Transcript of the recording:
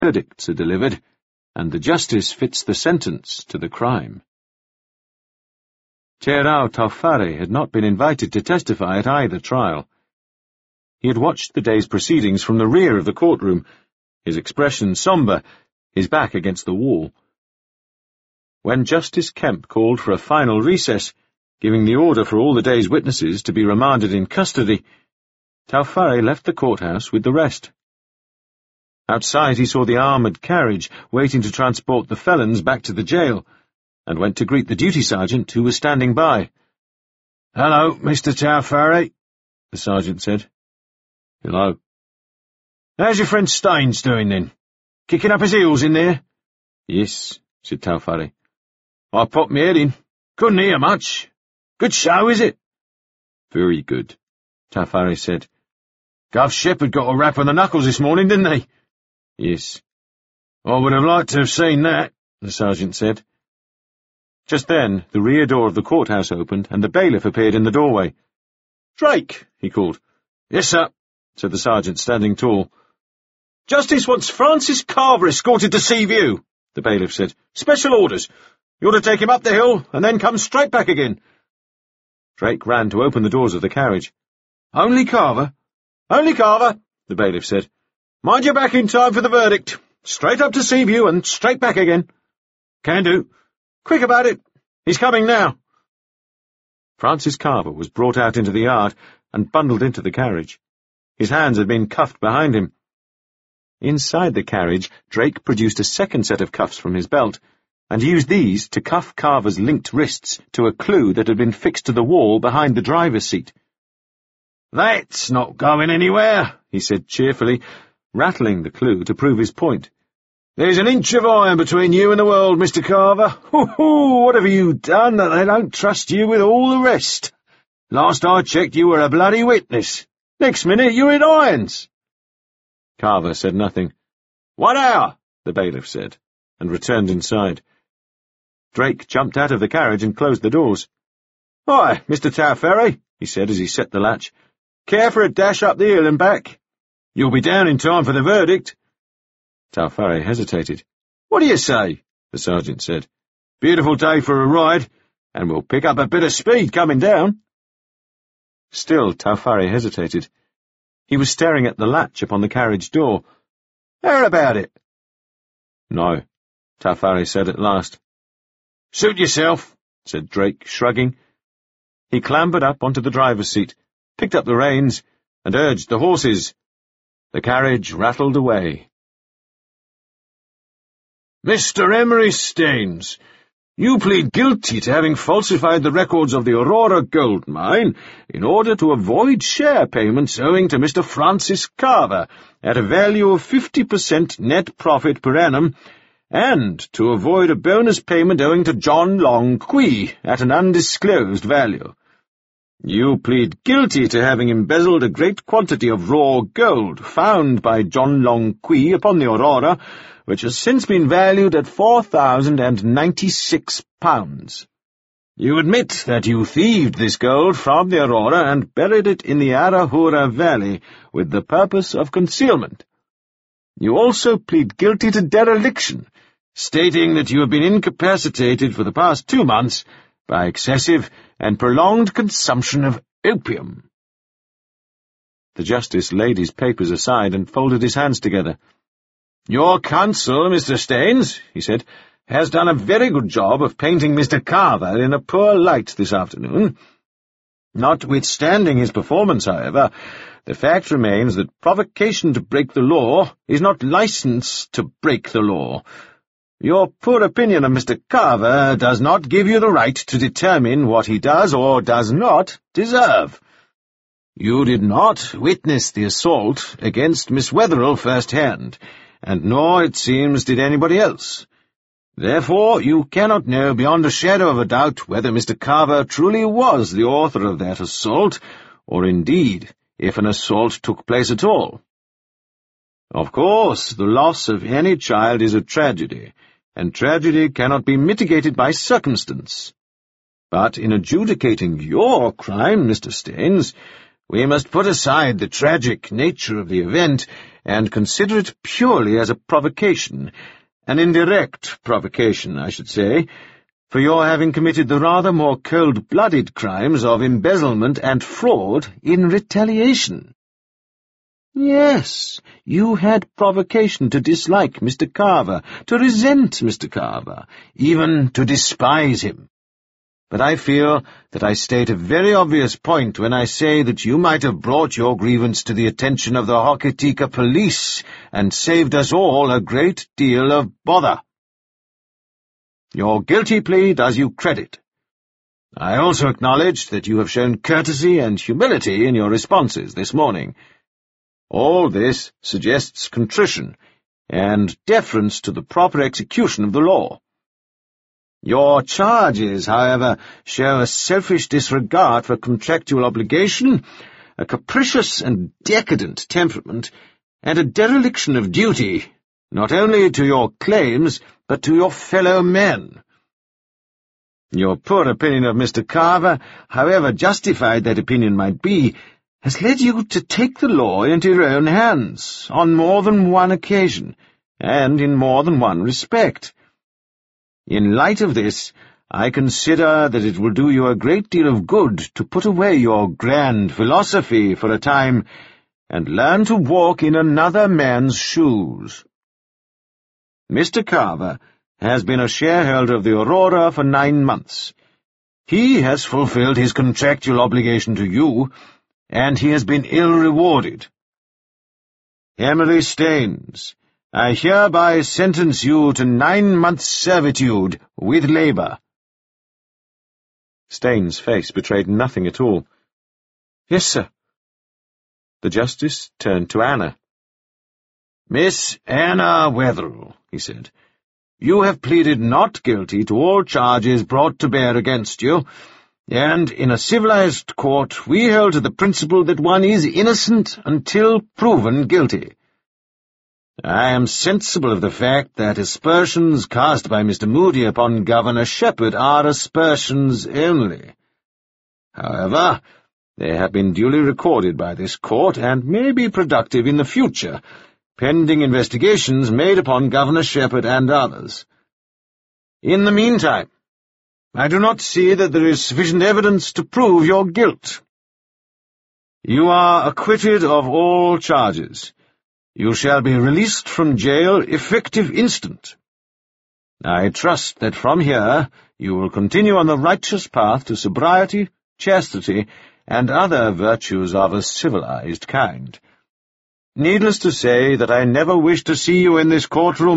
verdicts are delivered, and the justice fits the sentence to the crime. Te Rao Taufare had not been invited to testify at either trial. He had watched the day's proceedings from the rear of the courtroom, his expression sombre, his back against the wall. When Justice Kemp called for a final recess, giving the order for all the day's witnesses to be remanded in custody, Taufare left the courthouse with the rest. Outside he saw the armoured carriage waiting to transport the felons back to the jail, and went to greet the duty sergeant who was standing by. "Hello, Mr. Taufare," the sergeant said. "Hello." "How's your friend Staines doing, then? Kicking up his heels in there?" "Yes," said Taufare. "I popped my head in. Couldn't hear much. Good show, is it?" "Very good," Taufare said. "Gov Shepherd got a rap on the knuckles this morning, didn't he?" "Yes." "I would have liked to have seen that," the sergeant said. Just then, the rear door of the courthouse opened, and the bailiff appeared in the doorway. "Drake," he called. "Yes, sir," said the sergeant, standing tall. "Justice wants Francis Carver escorted to Seaview," the bailiff said. "Special orders. You ought to take him up the hill, and then come straight back again." Drake ran to open the doors of the carriage. "Only Carver? Only Carver," the bailiff said. "Mind you're back in time for the verdict. Straight up to Seaview and straight back again." "Can do. Quick about it. He's coming now." Francis Carver was brought out into the yard and bundled into the carriage. His hands had been cuffed behind him. Inside the carriage, Drake produced a second set of cuffs from his belt, and used these to cuff Carver's linked wrists to a clue that had been fixed to the wall behind the driver's seat. "That's not going anywhere," he said cheerfully, rattling the clue to prove his point. "There's an inch of iron between you and the world, Mr. Carver. Hoo-hoo, what have you done that they don't trust you with all the rest? Last I checked, you were a bloody witness. Next minute, you're in irons." Carver said nothing. "1 hour," the bailiff said, and returned inside. Drake jumped out of the carriage and closed the doors. "Hi, Mr. Taufare," he said as he set the latch. "Care for a dash up the hill and back? You'll be down in time for the verdict." Taufare hesitated. "What do you say?" the sergeant said. "Beautiful day for a ride, and we'll pick up a bit of speed coming down." Still Taufare hesitated. He was staring at the latch upon the carriage door. "How about it?" "No," Taufare said at last. "Suit yourself," said Drake, shrugging. He clambered up onto the driver's seat, picked up the reins, and urged the horses. The carriage rattled away. "Mr. Emery Staines, you plead guilty to having falsified the records of the Aurora gold mine in order to avoid share payments owing to Mr. Francis Carver at a value of 50% net profit per annum, and to avoid a bonus payment owing to John Long Quee at an undisclosed value. You plead guilty to having embezzled a great quantity of raw gold found by John Long Quee upon the Aurora, which has since been valued at £4,096. You admit that you thieved this gold from the Aurora and buried it in the Arahura Valley with the purpose of concealment. You also plead guilty to dereliction, stating that you have been incapacitated for the past 2 months by excessive and prolonged consumption of opium." The justice laid his papers aside and folded his hands together. "Your counsel, Mr. Staines," he said, "has done a very good job of painting Mr. Carver in a poor light this afternoon. Notwithstanding his performance, however, the fact remains that provocation to break the law is not license to break the law. Your poor opinion of Mr. Carver does not give you the right to determine what he does or does not deserve. You did not witness the assault against Miss Wetherill firsthand, and nor, it seems, did anybody else. Therefore, you cannot know beyond a shadow of a doubt whether Mr. Carver truly was the author of that assault, or indeed if an assault took place at all. Of course, the loss of any child is a tragedy, and tragedy cannot be mitigated by circumstance. But in adjudicating your crime, Mr. Staines, we must put aside the tragic nature of the event and consider it purely as a provocation, an indirect provocation, I should say, for your having committed the rather more cold-blooded crimes of embezzlement and fraud in retaliation. Yes, you had provocation to dislike Mr. Carver, to resent Mr. Carver, even to despise him. But I feel that I state a very obvious point when I say that you might have brought your grievance to the attention of the Hokitika police and saved us all a great deal of bother. Your guilty plea does you credit. I also acknowledge that you have shown courtesy and humility in your responses this morning. All this suggests contrition and deference to the proper execution of the law. Your charges, however, show a selfish disregard for contractual obligation, a capricious and decadent temperament, and a dereliction of duty, not only to your claims, but to your fellow men. Your poor opinion of Mr. Carver, however justified that opinion might be, has led you to take the law into your own hands, on more than one occasion, and in more than one respect. In light of this, I consider that it will do you a great deal of good to put away your grand philosophy for a time, and learn to walk in another man's shoes. Mr. Carver has been a shareholder of the Aurora for 9 months. He has fulfilled his contractual obligation to you, and he has been ill-rewarded. Emily Staines, I hereby sentence you to 9 months' servitude with labour. Staines' face betrayed nothing at all. Yes, sir. The Justice turned to Anna. Miss Anna Wetherell, he said, you have pleaded not guilty to all charges brought to bear against you, and in a civilized court we hold to the principle that one is innocent until proven guilty. I am sensible of the fact that aspersions cast by Mr. Moody upon Governor Shepherd are aspersions only. However, they have been duly recorded by this court and may be productive in the future, pending investigations made upon Governor Shepherd and others. In the meantime, I do not see that there is sufficient evidence to prove your guilt. You are acquitted of all charges. You shall be released from jail effective instant. I trust that from here you will continue on the righteous path to sobriety, chastity, and other virtues of a civilized kind. Needless to say that I never wish to see you in this courtroom